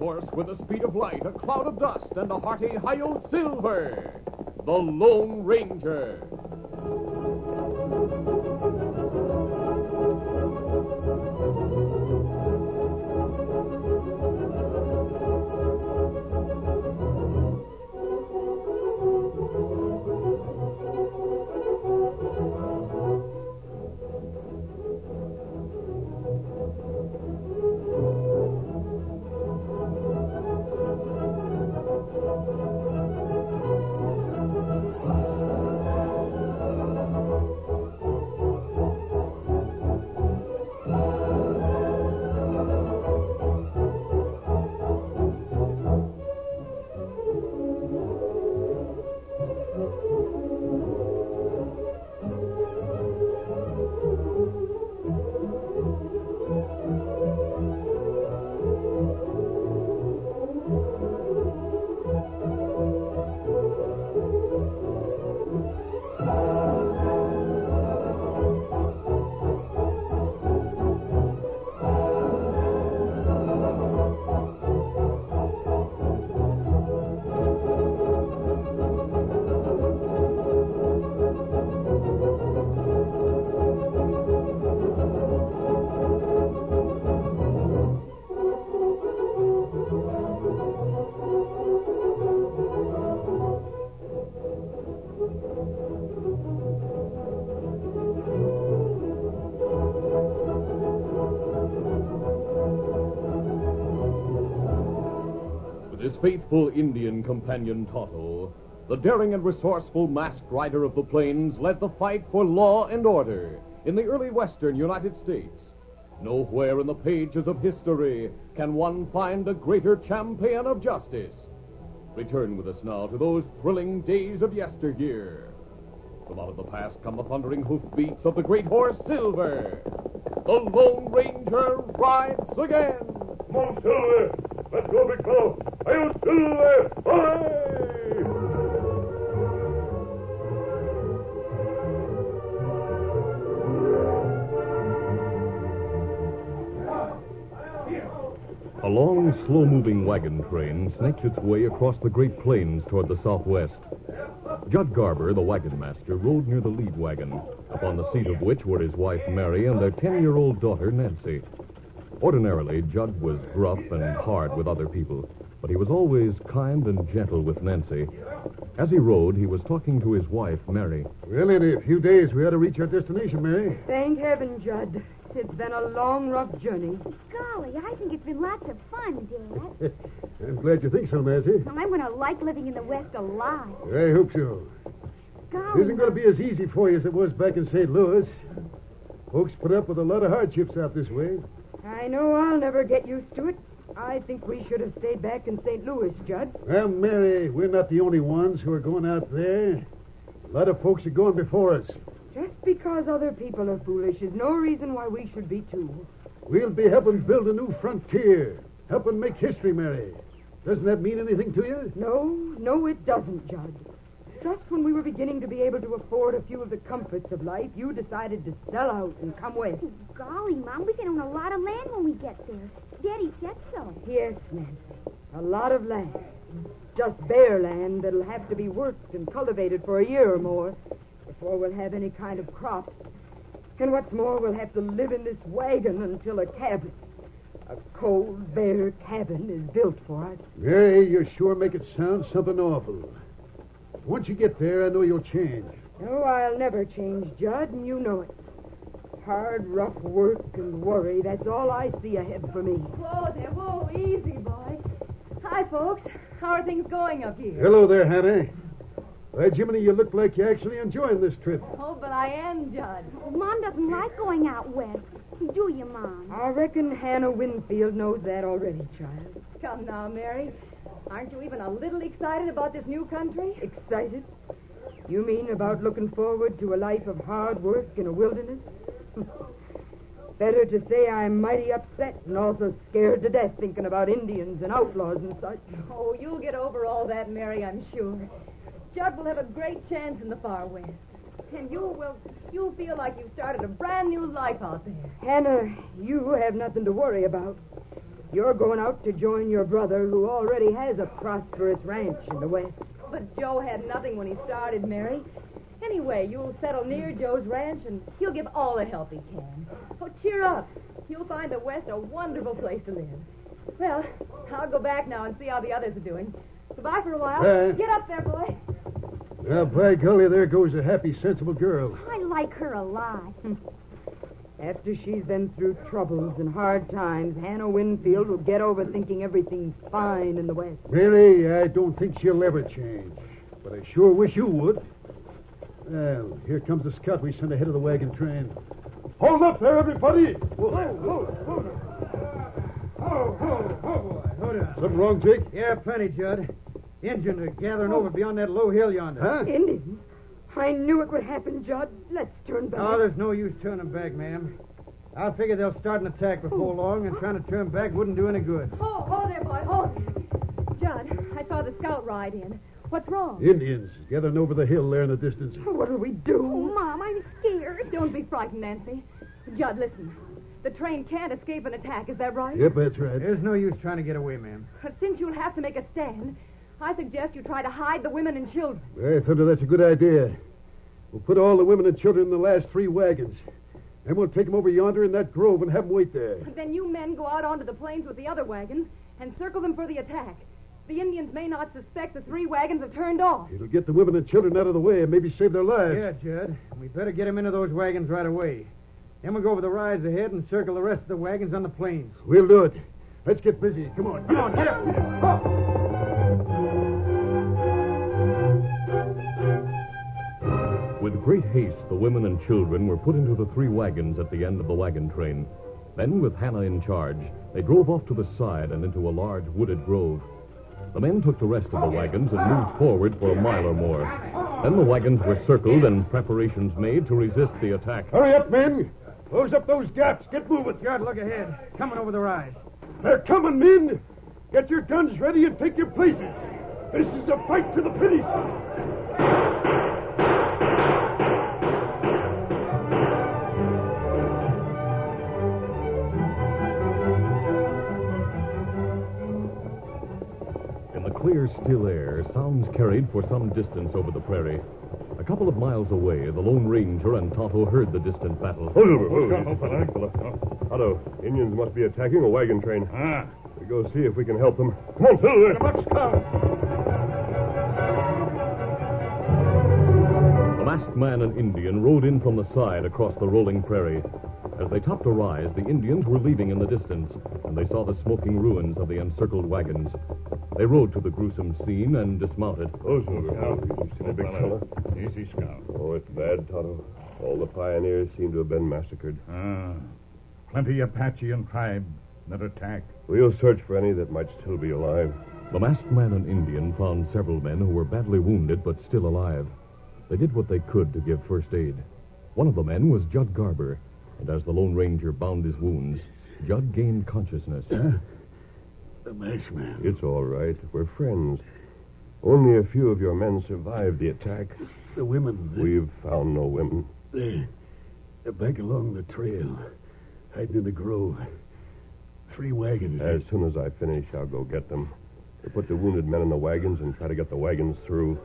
horse with the speed of light, a cloud of dust, and a hearty Hi-Yo Silver, the Lone Ranger. His faithful Indian companion Tonto, the daring and resourceful masked rider of the plains, led the fight for law and order in the early western United States. Nowhere in the pages of history can one find a greater champion of justice. Return with us now to those thrilling days of yesteryear. From out of the past come the thundering hoofbeats of the great horse Silver. The Lone Ranger rides again. Come on, Silver! Let's go, big fellow! Hi-Yo Silver! Hooray! A long, slow-moving wagon train snaked its way across the Great Plains toward the southwest. Judd Garber, the wagon master, rode near the lead wagon, upon the seat of which were his wife, Mary, and their 10-year-old daughter, Nancy. Ordinarily, Judd was gruff and hard with other people, but he was always kind and gentle with Nancy. As he rode, he was talking to his wife, Mary. Well, in a few days, we ought to reach our destination, Mary. Thank heaven, Judd. It's been a long, rough journey. Golly, I think it's been lots of fun, Dad. I'm glad you think so, Nancy. Well, I'm going to like living in the West a lot. I hope so. Golly. It isn't going to be as easy for you as it was back in St. Louis. Folks put up with a lot of hardships out this way. I know I'll never get used to it. I think we should have stayed back in St. Louis, Judd. Well, Mary, we're not the only ones who are going out there. A lot of folks are going before us. Just because other people are foolish is no reason why we should be too. We'll be helping build a new frontier, helping make history, Mary. Doesn't that mean anything to you? No, it doesn't, Judd. Just when we were beginning to be able to afford a few of the comforts of life, you decided to sell out and come west. Golly, Mom, we can own a lot of land when we get there. Daddy said so. Yes, Nancy. A lot of land. Just bare land that'll have to be worked and cultivated for a year or more before we'll have any kind of crops. And what's more, we'll have to live in this wagon until a cabin, a cold, bare cabin, is built for us. Mary, you sure make it sound something awful. Once you get there, I know you'll change. No, I'll never change, Judd, and you know it. Hard, rough work and worry, that's all I see ahead for me. Whoa there, whoa, easy, boy. Hi, folks. How are things going up here? Hello there, Hannah. Why, Jiminy, you look like you're actually enjoying this trip. Oh, but I am, Judd. Mom doesn't like going out west. Do you, Mom? I reckon Hannah Winfield knows that already, child. Come now, Mary. Aren't you even a little excited about this new country? Excited? You mean about looking forward to a life of hard work in a wilderness? Better to say I'm mighty upset and also scared to death thinking about Indians and outlaws and such. Oh, you'll get over all that, Mary, I'm sure. Judd will have a great chance in the far west. And you'll feel like you've started a brand new life out there. Hannah, you have nothing to worry about. You're going out to join your brother, who already has a prosperous ranch in the West. But Joe had nothing when he started, Mary. Anyway, you'll settle near Joe's ranch, and he'll give all the help he can. Oh, cheer up. You'll find the West a wonderful place to live. Well, I'll go back now and see how the others are doing. Goodbye for a while. Get up there, boy. Now, by golly, there goes a happy, sensible girl. I like her a lot. After she's been through troubles and hard times, Hannah Winfield will get over thinking everything's fine in the West. Mary, I don't think she'll ever change. But I sure wish you would. Well, here comes the scout we sent ahead of the wagon train. Hold up there, everybody! Whoa, Hold on. Something wrong, Jake? Yeah, plenty, Judd. Indians are gathering over beyond that low hill yonder. Huh? Indians? I knew it would happen, Judd. Let's turn back. Oh, there's no use turning back, ma'am. I figure they'll start an attack before long, and trying to turn back wouldn't do any good. Oh, there, boy. Hold. Judd, I saw the scout ride in. What's wrong? Indians gathering over the hill there in the distance. What'll we do? Oh, Mom, I'm scared. Don't be frightened, Nancy. Judd, listen. The train can't escape an attack, is that right? Yep, that's right. There's no use trying to get away, ma'am. Since you'll have to make a stand, I suggest you try to hide the women and children. I thought that's a good idea. We'll put all the women and children in the last 3 wagons. Then we'll take them over yonder in that grove and have them wait there. Then you men go out onto the plains with the other wagons and circle them for the attack. The Indians may not suspect the 3 wagons have turned off. It'll get the women and children out of the way and maybe save their lives. Yeah, Judd. We better get them into those wagons right away. Then we'll go over the rise ahead and circle the rest of the wagons on the plains. We'll do it. Let's get busy. Come on. Come on, get up. Oh. With great haste, the women and children were put into the 3 wagons at the end of the wagon train. Then, with Hannah in charge, they drove off to the side and into a large wooded grove. The men took the rest of the wagons and moved forward for a mile or more. Then the wagons were circled and preparations made to resist the attack. Hurry up, men. Close up those gaps. Get moving. Judd, look ahead. Coming over the rise. They're coming, men. Get your guns ready and take your places. This is a fight to the finish. In the clear, still air, sounds carried for some distance over the prairie. A couple of miles away, the Lone Ranger and Tonto heard the distant battle. Otto, Indians must be attacking a wagon train. We go see if we can help them. Come on, Silver. Let's go. The masked man and Indian rode in from the side across the rolling prairie. As they topped a rise, the Indians were leaving in the distance, and they saw the smoking ruins of the encircled wagons. They rode to the gruesome scene and dismounted. Oh, Silver. Easy, big fella. Easy, Scout. Oh, it's bad, Tonto. All the pioneers seem to have been massacred. Plenty Apache and tribe that attacked. We'll search for any that might still be alive. The masked man and Indian found several men who were badly wounded but still alive. They did what they could to give first aid. One of the men was Judd Garber, and as the Lone Ranger bound his wounds, Judd gained consciousness. The masked man. It's all right. We're friends. Only a few of your men survived the attack. The women. We've found no women. They're back along the trail, hiding in the grove. 3 wagons. As soon as I finish, I'll go get them. We'll put the wounded men in the wagons and try to get the wagons through.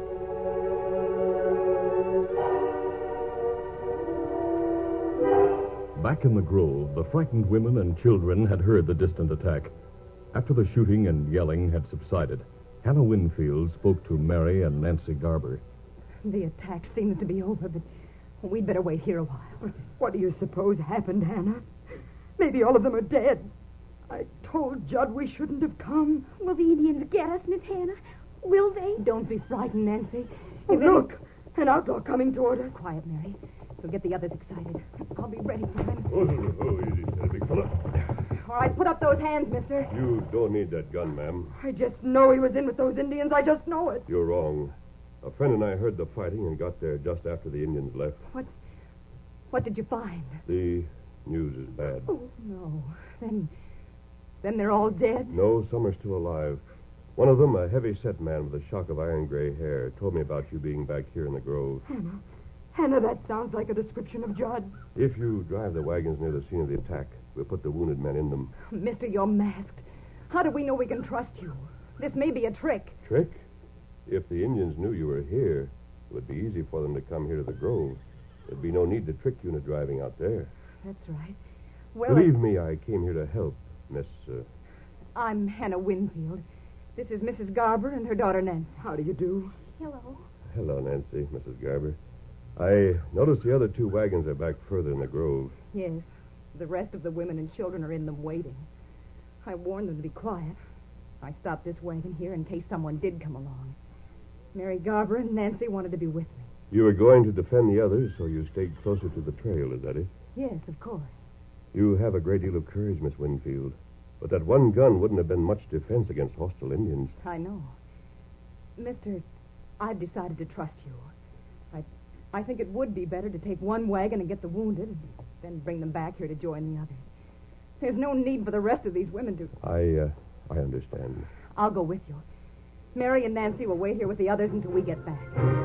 Back in the grove, the frightened women and children had heard the distant attack. After the shooting and yelling had subsided, Hannah Winfield spoke to Mary and Nancy Garber. The attack seems to be over, but we'd better wait here a while. What do you suppose happened, Hannah? Maybe all of them are dead. I told Judd we shouldn't have come. Will the Indians get us, Miss Hannah? Will they? Don't be frightened, Nancy. Oh, look, an outlaw coming toward us. Quiet, Mary. We'll get the others excited. I'll be ready for him. Oh, easy, big fella. All right, put up those hands, mister. You don't need that gun, ma'am. I just know he was in with those Indians. I just know it. You're wrong. A friend and I heard the fighting and got there just after the Indians left. What did you find? The news is bad. Oh, no. Then they're all dead? No, some are still alive. One of them, a heavy-set man with a shock of iron gray hair, told me about you being back here in the grove. Hannah, that sounds like a description of Judd. If you drive the wagons near the scene of the attack, We'll put the wounded men in them. Mister, you're masked. How do we know we can trust you? This may be a trick. Trick? If the Indians knew you were here, it would be easy for them to come here to the grove. There'd be no need to trick you into driving out there. That's right. Well, Believe me, I came here to help, Miss... I'm Hannah Winfield. This is Mrs. Garber and her daughter Nancy. How do you do? Hello. Hello, Nancy, Mrs. Garber. I noticed the other 2 wagons are back further in the grove. Yes. The rest of the women and children are in them waiting. I warned them to be quiet. I stopped this wagon here in case someone did come along. Mary Garber and Nancy wanted to be with me. You were going to defend the others, so you stayed closer to the trail, is that it? Yes, of course. You have a great deal of courage, Miss Winfield. But that one gun wouldn't have been much defense against hostile Indians. I know. Mister, I've decided to trust you. I think it would be better to take one wagon and get the wounded, and then bring them back here to join the others. There's no need for the rest of these women to... I understand. I'll go with you. Mary and Nancy will wait here with the others until we get back.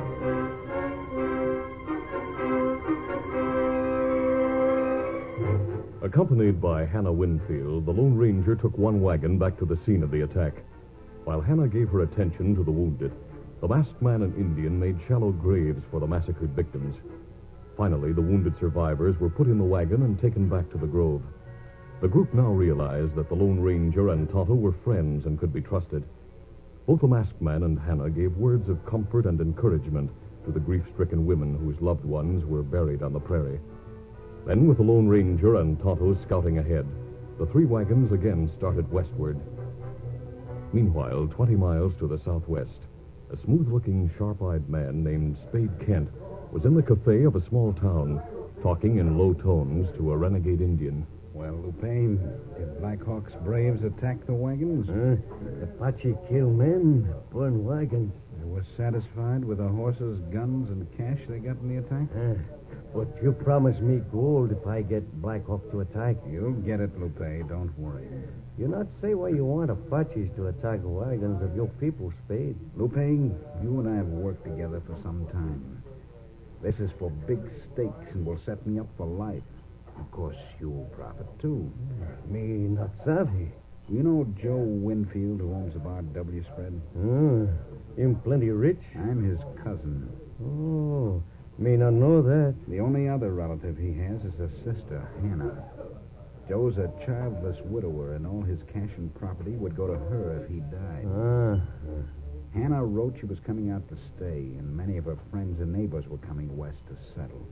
Accompanied by Hannah Winfield, the Lone Ranger took one wagon back to the scene of the attack. While Hannah gave her attention to the wounded, the masked man and Indian made shallow graves for the massacred victims. Finally, the wounded survivors were put in the wagon and taken back to the grove. The group now realized that the Lone Ranger and Tonto were friends and could be trusted. Both the masked man and Hannah gave words of comfort and encouragement to the grief-stricken women whose loved ones were buried on the prairie. Then, with the Lone Ranger and Tonto scouting ahead, the 3 wagons again started westward. Meanwhile, 20 miles to the southwest, a smooth-looking, sharp-eyed man named Spade Kent was in the cafe of a small town, talking in low tones to a renegade Indian. Well, Lupe, did Black Hawk's braves attack the wagons? Apache kill men, burn wagons. They were satisfied with the horses, guns, and cash they got in the attack? But you promise me gold if I get Black Hawk to attack. You'll get it, Lupe. Don't worry. You not say why you want Apaches to attack the wagons of your people, Spade. Lupe, you and I have worked together for some time. This is for big stakes and will set me up for life. Of course, you'll profit, too. Me not savvy. You know Joe Winfield, who owns the Bar W spread? Him plenty rich? I'm his cousin. Oh, me not know that. The only other relative he has is a sister, Hannah. Joe's a childless widower, and all his cash and property would go to her if he died. Hannah wrote she was coming out to stay, and many of her friends and neighbors were coming west to settle.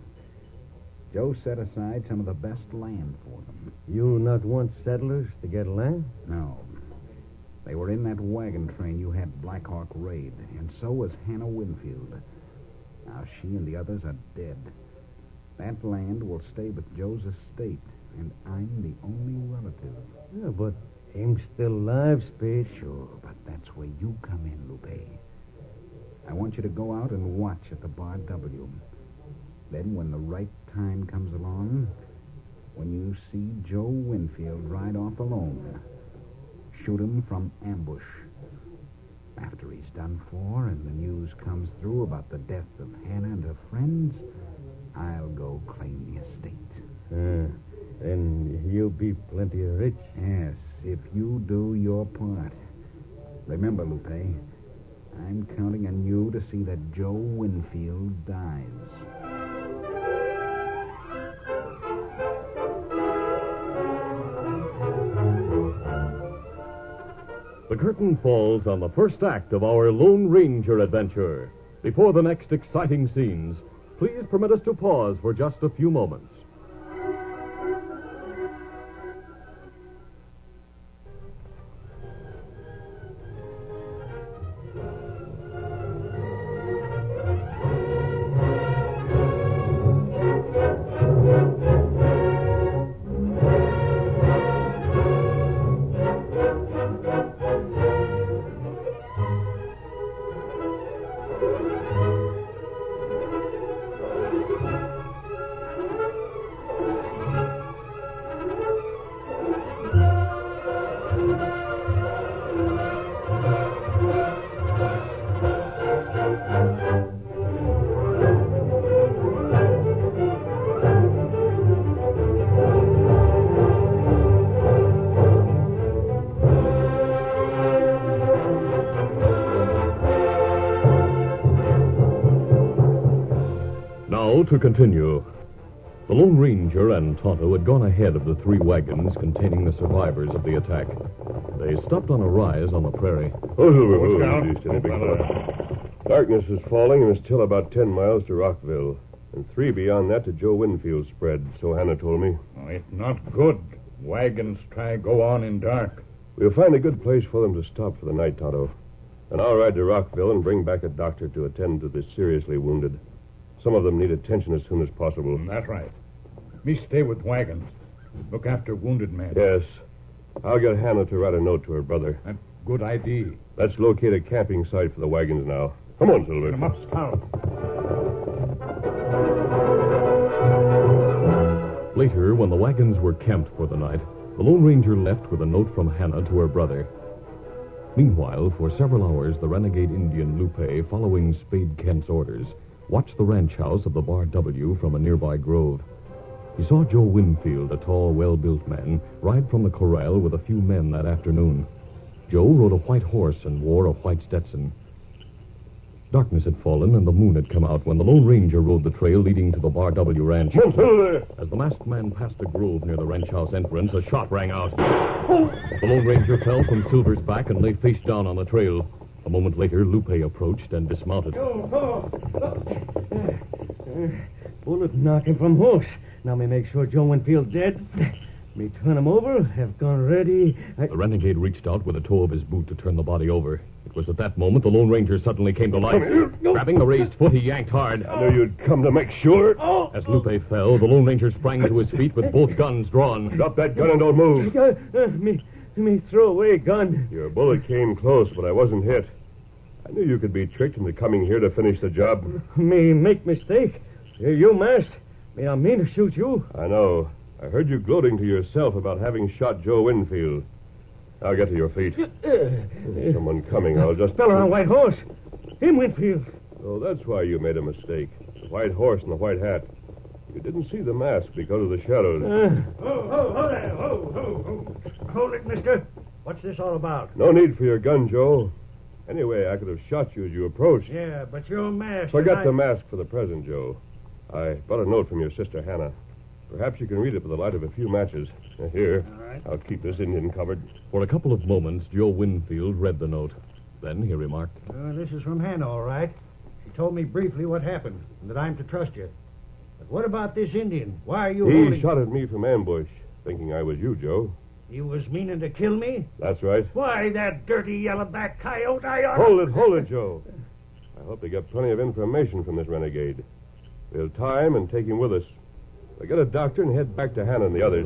Joe set aside some of the best land for them. You not want settlers to get land? No. They were in that wagon train you had Black Hawk raid, and so was Hannah Winfield. Now she and the others are dead. That land will stay with Joe's estate, and I'm the only relative. Yeah, but him still alive, Spade. Sure, but that's where you come in, Lupe. I want you to go out and watch at the Bar W. Then, when the right time comes along, when you see Joe Winfield ride off alone, shoot him from ambush. After he's done for and the news comes through about the death of Hannah and her friends, I'll go claim the estate. Then you'll be plenty rich. Yes, if you do your part. Remember, Lupe, I'm counting on you to see that Joe Winfield dies. The curtain falls on the first act of our Lone Ranger adventure. Before the next exciting scenes, please permit us to pause for just a few moments. to continue. The Lone Ranger and Tonto had gone ahead of the three wagons containing the survivors of the attack. They stopped on a rise on the prairie. Darkness is falling, and it's still about 10 miles to Rockville. And 3 beyond that to Joe Winfield's spread, so Hannah told me. Oh, it's not good. Wagons try go on in dark. We'll find a good place for them to stop for the night, Tonto. And I'll ride to Rockville and bring back a doctor to attend to the seriously wounded. Some of them need attention as soon as possible. That's right. Me stay with wagons. Look after wounded men. Yes. I'll get Hannah to write a note to her brother. That's good idea. Let's locate a camping site for the wagons now. Come on, Silver. Come up, Scout. Later, when the wagons were camped for the night, the Lone Ranger left with a note from Hannah to her brother. Meanwhile, for several hours, the renegade Indian Lupe, following Spade Kent's orders, watched the ranch house of the Bar W from a nearby grove. He saw Joe Winfield, a tall, well-built man, ride from the corral with a few men that afternoon. Joe rode a white horse and wore a white Stetson. Darkness had fallen and the moon had come out when the Lone Ranger rode the trail leading to the Bar W ranch. As the masked man passed a grove near the ranch house entrance, a shot rang out. The Lone Ranger fell from Silver's back and lay face down on the trail. A moment later, Lupe approached and dismounted. Bullet knocking from horse. Now me make sure Joe Winfield dead. Me turn him over, have gun ready. The renegade reached out with the toe of his boot to turn the body over. It was at that moment the Lone Ranger suddenly came to life. Grabbing the raised foot, he yanked hard. I knew you'd come to make sure. As Lupe fell, the Lone Ranger sprang to his feet with both guns drawn. Drop that gun and don't move. Me throw away gun. Your bullet came close, but I wasn't hit. I knew you could be tricked into coming here to finish the job. Me make mistake. You masked. Me I mean to shoot you. I know. I heard you gloating to yourself about having shot Joe Winfield. Now get to your feet. There's someone coming. I'll just... Fella on a white horse. Him Winfield. Oh, that's why you made a mistake. The white horse and the white hat. You didn't see the mask because of the shadows. Ho there. Ho. Hold it, mister. What's this all about? No need for your gun, Joe. Anyway, I could have shot you as you approached. Yeah, but your mask... Forget the mask for the present, Joe. I brought a note from your sister, Hannah. Perhaps you can read it by the light of a few matches. Here. All right. I'll keep this Indian covered. For a couple of moments, Joe Winfield read the note. Then he remarked, This is from Hannah, all right. She told me briefly what happened, and that I'm to trust you. But what about this Indian? Why are you holding... He shot at me from ambush, thinking I was you, Joe. He was meaning to kill me? That's right. Why, that dirty yellowback coyote, I ought Hold it, Joe. I hope they get plenty of information from this renegade. We'll tie him and take him with us. We'll get a doctor and head back to Hannah and the others.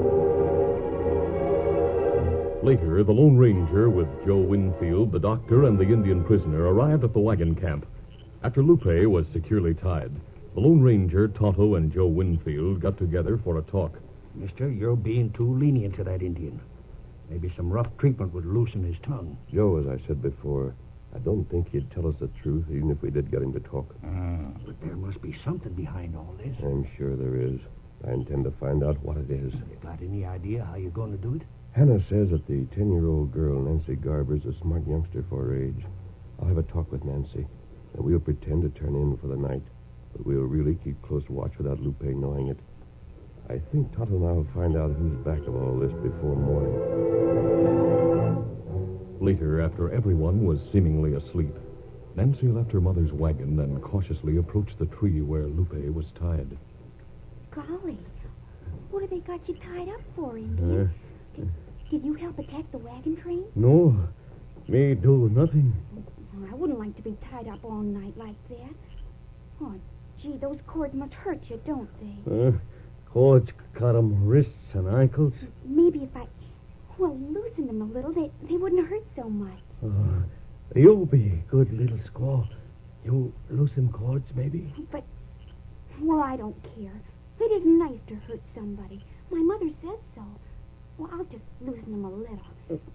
Later, the Lone Ranger, with Joe Winfield, the doctor, and the Indian prisoner, arrived at the wagon camp. After Lupe was securely tied, the Lone Ranger, Tonto, and Joe Winfield got together for a talk. Mister, you're being too lenient to that Indian. Maybe some rough treatment would loosen his tongue. Joe, as I said before, I don't think he'd tell us the truth, even if we did get him to talk. But there must be something behind all this. I'm sure there is. I intend to find out what it is. You got any idea how you're going to do it? Hannah says that the 10-year-old girl, Nancy Garber's a smart youngster for her age. I'll have a talk with Nancy, and we'll pretend to turn in for the night. But we'll really keep close watch without Lupe knowing it. I think Tonto and I will find out who's back of all this before morning. Later, after everyone was seemingly asleep, Nancy left her mother's wagon and cautiously approached the tree where Lupe was tied. Golly, what have they got you tied up for, Indian? Did you help attack the wagon train? No, me do nothing. Oh, I wouldn't like to be tied up all night like that. Oh, gee, those cords must hurt you, don't they? Cords cut 'em wrists and ankles. Maybe if I, loosen them a little, they wouldn't hurt so much. You be good little squaw. You loosen cords, maybe? But, I don't care. It isn't nice to hurt somebody. My mother says so. Well, I'll just loosen them a little.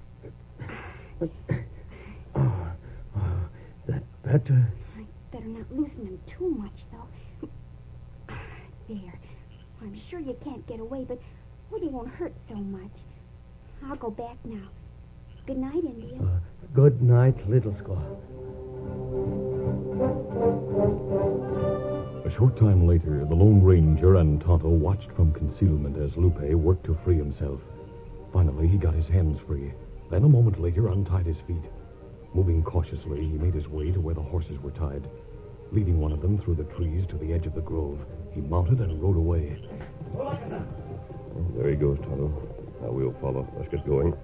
That better? I'd better not loosen them too much, though. There. I'm sure you can't get away, but they won't hurt so much. I'll go back now. Good night, Indian. Good night, little squaw. A short time later, the Lone Ranger and Tonto watched from concealment as Lupe worked to free himself. Finally, he got his hands free. Then, a moment later, untied his feet. Moving cautiously, he made his way to where the horses were tied. Leading one of them through the trees to the edge of the grove, he mounted and rode away. There he goes, Tonto. Now we'll follow. Let's get going.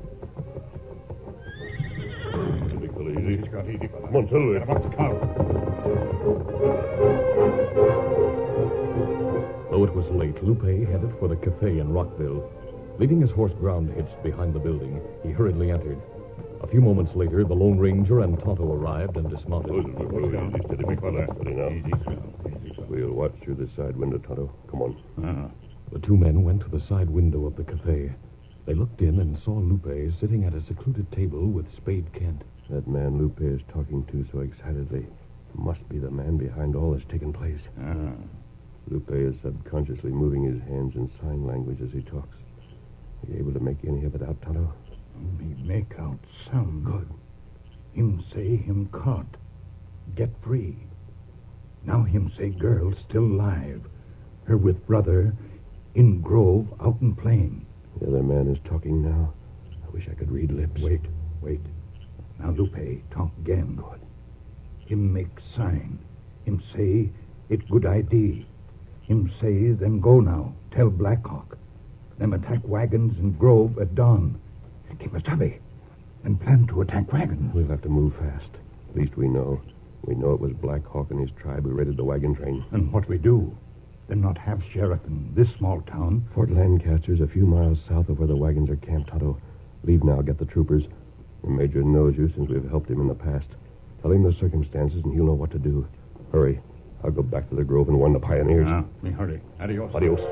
Big fella, easy. Come on, Silver. Though it was late, Lupe headed for the cafe in Rockville. Leaving his horse ground hitched behind the building, he hurriedly entered. A few moments later, the Lone Ranger and Tonto arrived and dismounted. Easy, steady, big fella. Steady now. We'll watch through the side window, Tonto. Come on. The two men went to the side window of the cafe. They looked in and saw Lupe sitting at a secluded table with Spade Kent. That man Lupe is talking to so excitedly must be the man behind all that's taken place. Lupe is subconsciously moving his hands in sign language as he talks. Are you able to make any of it out, Tonto? Me make out some. Good. Him say him caught. Get free. Now him say girl still alive. Her with brother in grove out in plain. The other man is talking now. I wish I could read lips. Wait. Now Lupe talk again. Good. Him make sign. Him say it good idea. Him say them go now. Tell Blackhawk. Them attack wagons in grove at dawn. Kimasabi. And plan to attack wagons. We'll have to move fast. At least we know. We know it was Black Hawk and his tribe who raided the wagon train. And what we do? Then not have sheriff in this small town. Fort Lancaster's a few miles south of where the wagons are camped, Tonto. Leave now, get the troopers. The Major knows you since we've helped him in the past. Tell him the circumstances and he'll know what to do. Hurry. I'll go back to the grove and warn the pioneers. Me hurry. Adios.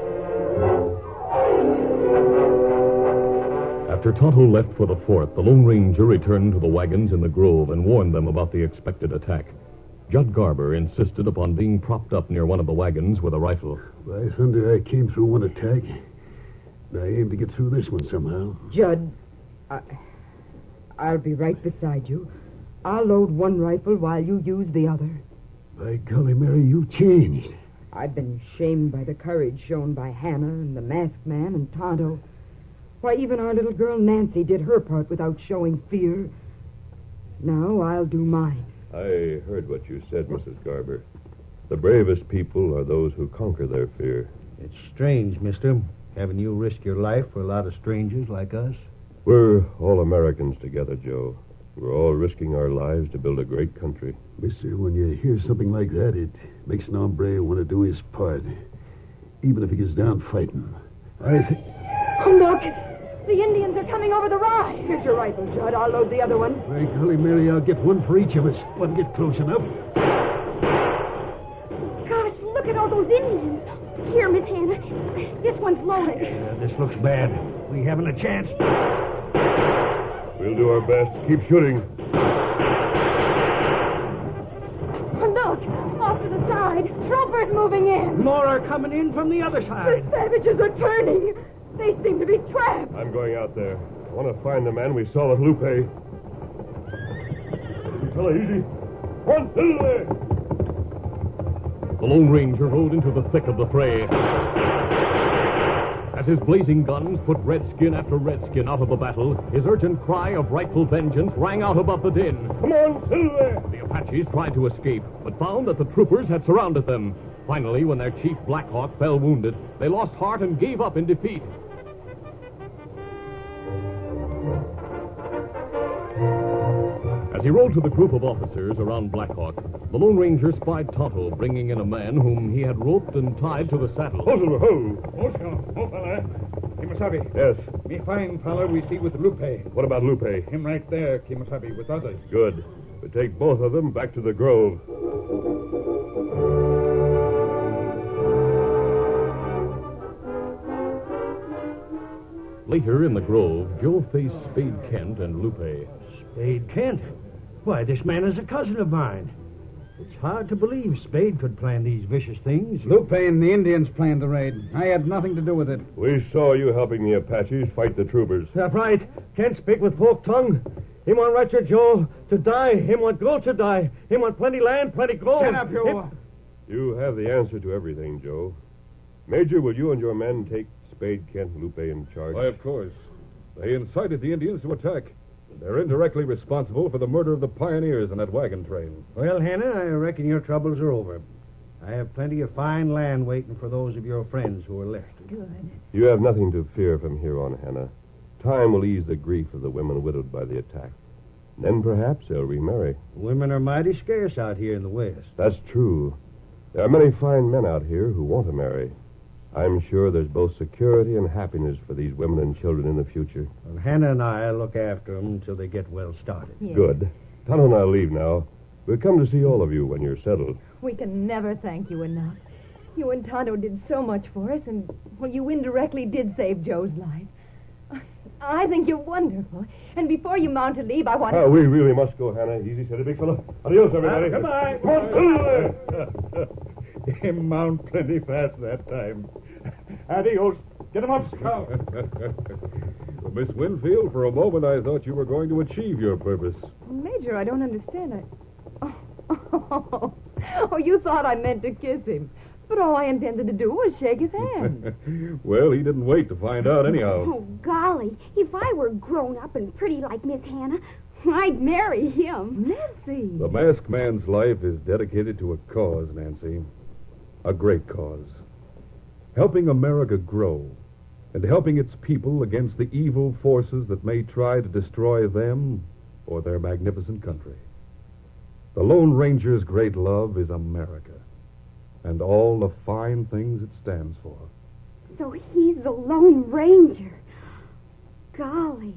After Tonto left for the fort, the Lone Ranger returned to the wagons in the grove and warned them about the expected attack. Judd Garber insisted upon being propped up near one of the wagons with a rifle. By thunder, I came through one attack. And I aim to get through this one somehow. Judd, I'll be right beside you. I'll load one rifle while you use the other. By golly, Mary, you've changed. I've been shamed by the courage shown by Hannah and the masked man and Tonto. Why, even our little girl Nancy did her part without showing fear. Now I'll do mine. I heard what you said, Mrs. Garber. The bravest people are those who conquer their fear. It's strange, mister, having you risk your life for a lot of strangers like us. We're all Americans together, Joe. We're all risking our lives to build a great country. Mister, when you hear something like that, it makes an hombre want to do his part. Even if he gets down fighting. Oh, look! The Indians are coming over the rise. Here's your rifle, Judd. I'll load the other one. By golly, Mary, I'll get one for each of us. One get close enough. Gosh, look at all those Indians. Here, Miss Hannah. This one's loaded. This looks bad. We haven't a chance. We'll do our best. Keep shooting. Oh, look, off to the side. Troopers moving in. More are coming in from the other side. The savages are turning. They seem to be trapped. I'm going out there. I want to find the man we saw with Lupe. Fella, easy. One, Silver! The Lone Ranger rode into the thick of the fray. As his blazing guns put redskin after redskin out of the battle, his urgent cry of rightful vengeance rang out above the din. Come on, Silver! The Apaches tried to escape, but found that the troopers had surrounded them. Finally, when their chief Blackhawk fell wounded, they lost heart and gave up in defeat. As he rode to the group of officers around Blackhawk, the Lone Ranger spied Tonto bringing in a man whom he had roped and tied to the saddle. Ho, Silver, ho! Oh, fella. Kimasabi. Yes. Me fine fella we see with Lupe. What about Lupe? Him right there, Kimasabi, with others. Good. We take both of them back to the grove. Later in the grove, Joe faced Spade Kent and Lupe. Spade Kent? Why, this man is a cousin of mine. It's hard to believe Spade could plan these vicious things. Lupe and the Indians planned the raid. I had nothing to do with it. We saw you helping the Apaches fight the troopers. That's right. Kent speak with forked tongue. Him want Richard Joe to die. Him want gold to die. Him want plenty land, plenty gold. Shut up, you. You have the answer to everything, Joe. Major, will you and your men take Spade, Kent, and Lupe in charge? Why, of course. They incited the Indians to attack. They're indirectly responsible for the murder of the pioneers in that wagon train. Well, Hannah, I reckon your troubles are over. I have plenty of fine land waiting for those of your friends who are left. Good. You have nothing to fear from here on, Hannah. Time will ease the grief of the women widowed by the attack. Then perhaps they'll remarry. Women are mighty scarce out here in the West. That's true. There are many fine men out here who want to marry. I'm sure there's both security and happiness for these women and children in the future. Well, Hannah and I will look after them until they get well started. Yes. Good. Tonto and I'll leave now. We'll come to see all of you when you're settled. We can never thank you enough. You and Tonto did so much for us, and, well, you indirectly did save Joe's life. I think you're wonderful. And before you mount to leave, I want to... We really must go, Hannah. Easy, steady, big fella. Adios, everybody. Goodbye. Him mount plenty fast that time. Adios. Get him up, Scout. Well, Miss Winfield, for a moment I thought you were going to achieve your purpose. Major, I don't understand. Oh, you thought I meant to kiss him. But all I intended to do was shake his hand. Well, he didn't wait to find out anyhow. Oh, golly. If I were grown up and pretty like Miss Hannah, I'd marry him. Nancy. The masked man's life is dedicated to a cause, Nancy. A great cause. Helping America grow and helping its people against the evil forces that may try to destroy them or their magnificent country. The Lone Ranger's great love is America and all the fine things it stands for. So he's the Lone Ranger. Golly.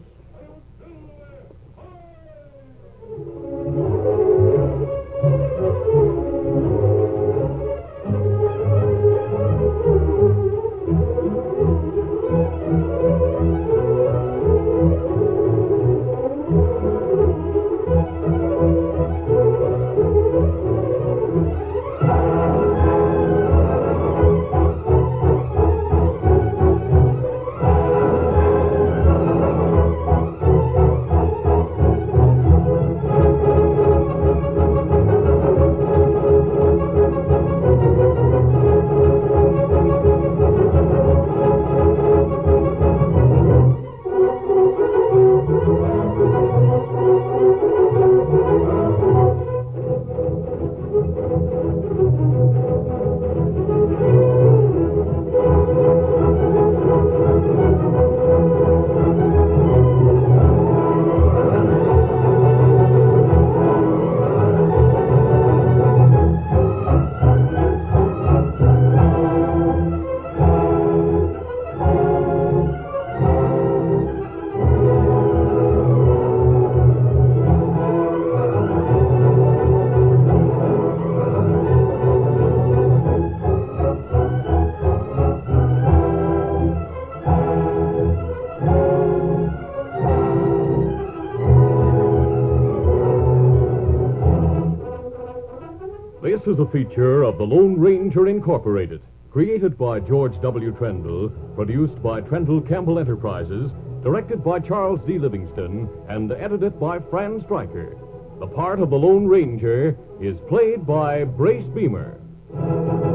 This is a feature of the Lone Ranger Incorporated, created by George W. Trendle, produced by Trendle Campbell Enterprises, directed by Charles D. Livingston, and edited by Fran Stryker. The part of the Lone Ranger is played by Brace Beamer.